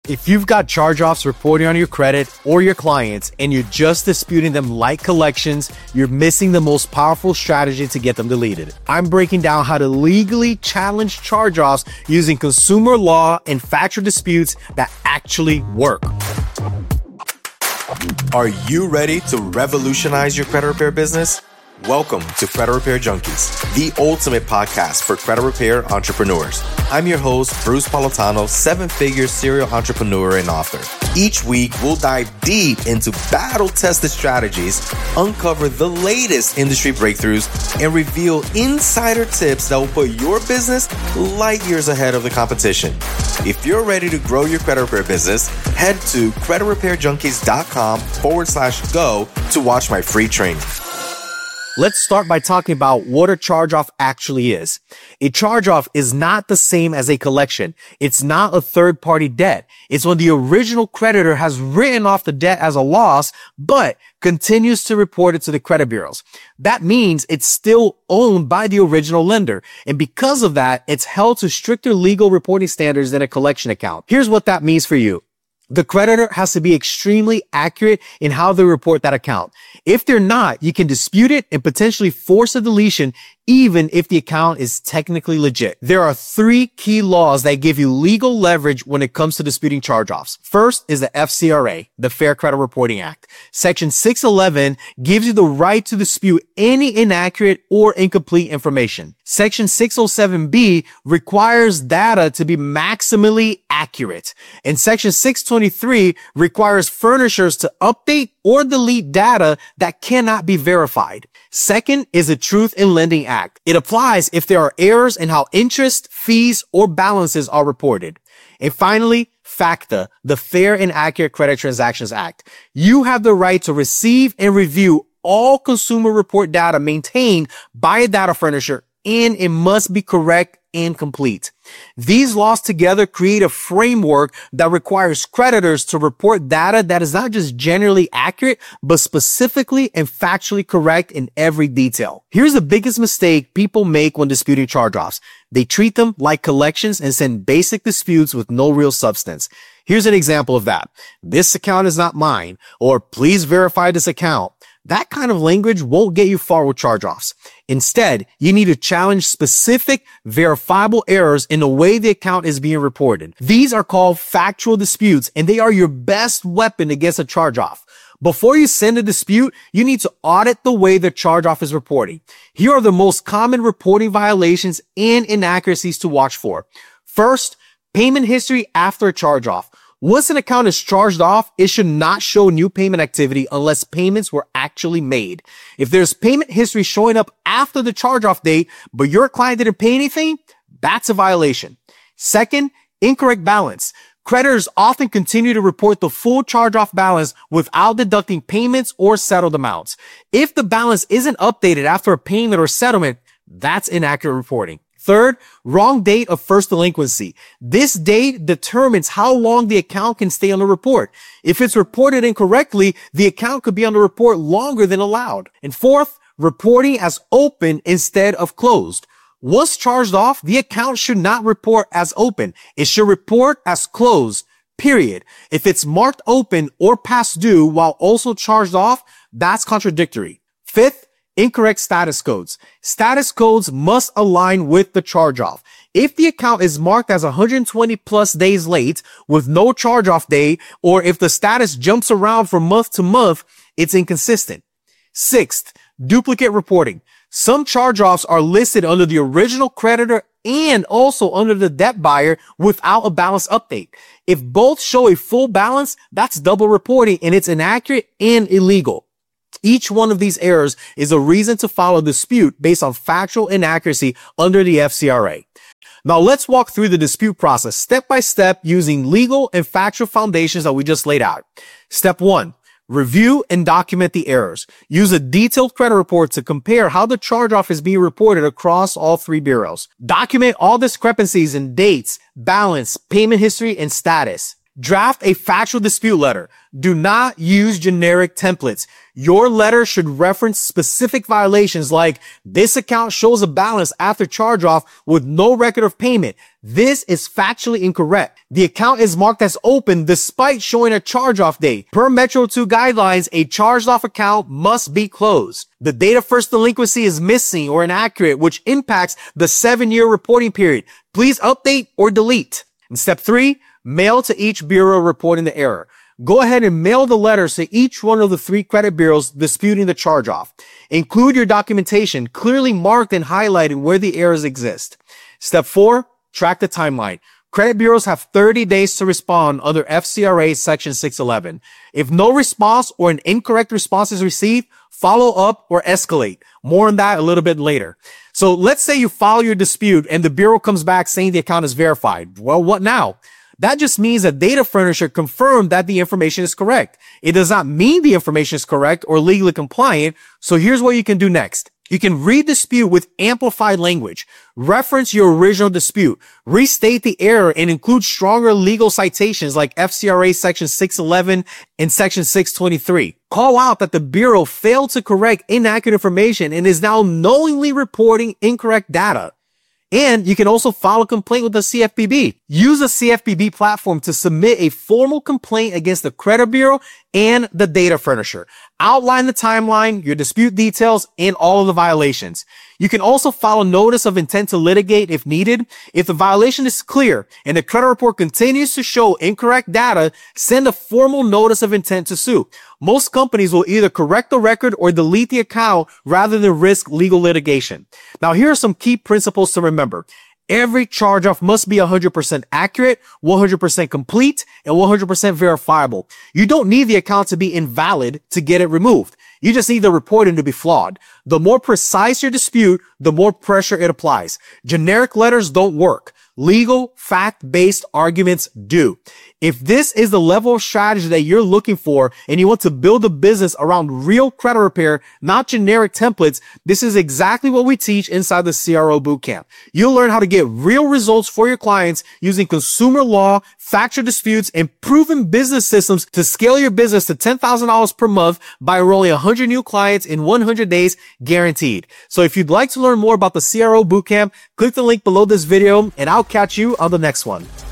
If you've got charge-offs reporting on your credit or your clients and you're just disputing them like collections, you're missing the most powerful strategy to get them deleted. I'm breaking down how to legally challenge charge-offs using consumer law and factual disputes that actually work. Are you ready to revolutionize your credit repair business? Welcome to Credit Repair Junkies, the ultimate podcast for credit repair entrepreneurs. I'm your host, Bruce Politano, seven-figure serial entrepreneur and author. Each week, we'll dive deep into battle-tested strategies, uncover the latest industry breakthroughs, and reveal insider tips that will put your business light years ahead of the competition. If you're ready to grow your credit repair business, head to creditrepairjunkies.com/go to watch my free training. Let's start by talking about what a charge-off actually is. A charge-off is not the same as a collection. It's not a third-party debt. It's when the original creditor has written off the debt as a loss, but continues to report it to the credit bureaus. That means it's still owned by the original lender. And because of that, it's held to stricter legal reporting standards than a collection account. Here's what that means for you. The creditor has to be extremely accurate in how they report that account. If they're not, you can dispute it and potentially force a deletion even if the account is technically legit. There are three key laws that give you legal leverage when it comes to disputing charge-offs. First is the FCRA, the Fair Credit Reporting Act. Section 611 gives you the right to dispute any inaccurate or incomplete information. Section 607B requires data to be maximally accurate. And Section 623 requires furnishers to update or delete data that cannot be verified. Second is the Truth in Lending Act. It applies if there are errors in how interest, fees, or balances are reported. And finally, FACTA, the Fair and Accurate Credit Transactions Act. You have the right to receive and review all consumer report data maintained by a data furnisher, and it must be correct and complete. These laws together create a framework that requires creditors to report data that is not just generally accurate, but specifically and factually correct in every detail. Here's the biggest mistake people make when disputing charge-offs. They treat them like collections and send basic disputes with no real substance. Here's an example of that. This account is not mine, or please verify this account. That kind of language won't get you far with charge-offs. Instead, you need to challenge specific, verifiable errors in the way the account is being reported. These are called factual disputes, and they are your best weapon against a charge-off. Before you send a dispute, you need to audit the way the charge-off is reporting. Here are the most common reporting violations and inaccuracies to watch for. First, payment history after a charge-off. Once an account is charged off, it should not show new payment activity unless payments were actually made. If there's payment history showing up after the charge-off date, but your client didn't pay anything, that's a violation. Second, incorrect balance. Creditors often continue to report the full charge-off balance without deducting payments or settled amounts. If the balance isn't updated after a payment or settlement, that's inaccurate reporting. Third, wrong date of first delinquency. This date determines how long the account can stay on the report. If it's reported incorrectly, the account could be on the report longer than allowed. And fourth, reporting as open instead of closed. Once charged off, the account should not report as open. It should report as closed, period. If it's marked open or past due while also charged off, that's contradictory. Fifth, incorrect status codes. Status codes must align with the charge-off. If the account is marked as 120 plus days late with no charge-off day, or if the status jumps around from month to month, it's inconsistent. Sixth, duplicate reporting. Some charge-offs are listed under the original creditor and also under the debt buyer without a balance update. If both show a full balance, that's double reporting and it's inaccurate and illegal. Each one of these errors is a reason to file a dispute based on factual inaccuracy under the FCRA. Now let's walk through the dispute process step by step using legal and factual foundations that we just laid out. Step 1. Review and document the errors. Use a detailed credit report to compare how the charge-off is being reported across all three bureaus. Document all discrepancies in dates, balance, payment history, and status. Draft a factual dispute letter. Do not use generic templates. Your letter should reference specific violations like this account shows a balance after charge off with no record of payment. This is factually incorrect. The account is marked as open despite showing a charge off date. Per Metro 2 guidelines, a charged off account must be closed. The date of first delinquency is missing or inaccurate, which impacts the 7-year reporting period. Please update or delete. And step 3, mail to each bureau reporting the error. Go ahead and mail the letters to each one of the 3 credit bureaus disputing the charge-off. Include your documentation clearly marked and highlighted where the errors exist. Step 4, track the timeline. Credit bureaus have 30 days to respond under FCRA Section 611. If no response or an incorrect response is received, follow up or escalate. More on that a little bit later. So let's say you file your dispute and the bureau comes back saying the account is verified. Well, what now? That just means that data furnisher confirmed that the information is correct. It does not mean the information is correct or legally compliant. So here's what you can do next. You can read dispute with amplified language, reference your original dispute, restate the error, and include stronger legal citations like FCRA Section 611 and Section 623. Call out that the Bureau failed to correct inaccurate information and is now knowingly reporting incorrect data. And you can also file a complaint with the CFPB. Use the CFPB platform to submit a formal complaint against the credit bureau and the data furnisher. Outline the timeline, your dispute details, and all of the violations. You can also file a notice of intent to litigate if needed. If the violation is clear and the credit report continues to show incorrect data, send a formal notice of intent to sue. Most companies will either correct the record or delete the account rather than risk legal litigation. Now, here are some key principles to remember. Every charge-off must be 100% accurate, 100% complete, and 100% verifiable. You don't need the account to be invalid to get it removed. You just need the reporting to be flawed. The more precise your dispute, the more pressure it applies. Generic letters don't work. Legal, fact-based arguments do. If this is the level of strategy that you're looking for and you want to build a business around real credit repair, not generic templates, this is exactly what we teach inside the CRO Bootcamp. You'll learn how to get real results for your clients using consumer law, factual disputes, and proven business systems to scale your business to $10,000 per month by enrolling 100 new clients in 100 days guaranteed. So if you'd like to learn more about the CRO Bootcamp, click the link below this video and I'll catch you on the next one.